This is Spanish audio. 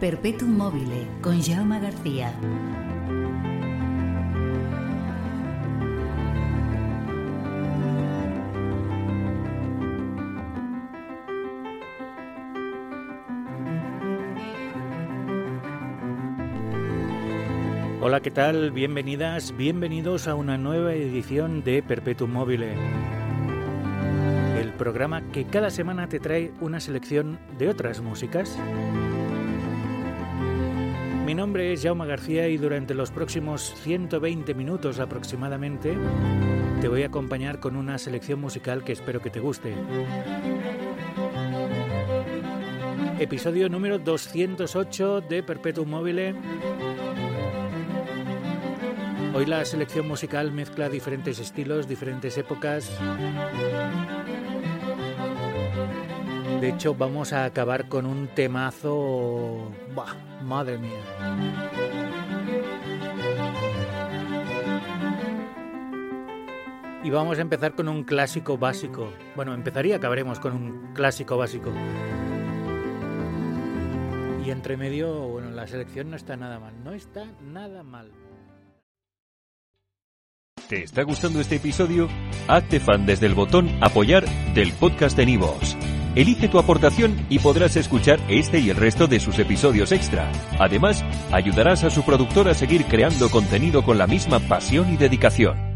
Perpetuum mobile con Jaume García. Hola, ¿qué tal? Bienvenidas, bienvenidos a una nueva edición de Perpetuum mobile. El programa que cada semana te trae una selección de otras músicas. Mi nombre es Jaume García y durante los próximos 120 minutos aproximadamente te voy a acompañar con una selección musical que espero que te guste. Episodio número 208 de Perpetuum mobile. Hoy la selección musical mezcla diferentes estilos, diferentes épocas. De hecho, vamos a acabar con un temazo... ¡Bah! ¡Madre mía! Y vamos a empezar con un clásico básico. Bueno, acabaremos con un clásico básico. Y entre medio, bueno, la selección no está nada mal. No está nada mal. ¿Te está gustando este episodio? Hazte fan desde el botón Apoyar del podcast de Nivos. Elige tu aportación y podrás escuchar este y el resto de sus episodios extra. Además, ayudarás a su productor a seguir creando contenido con la misma pasión y dedicación.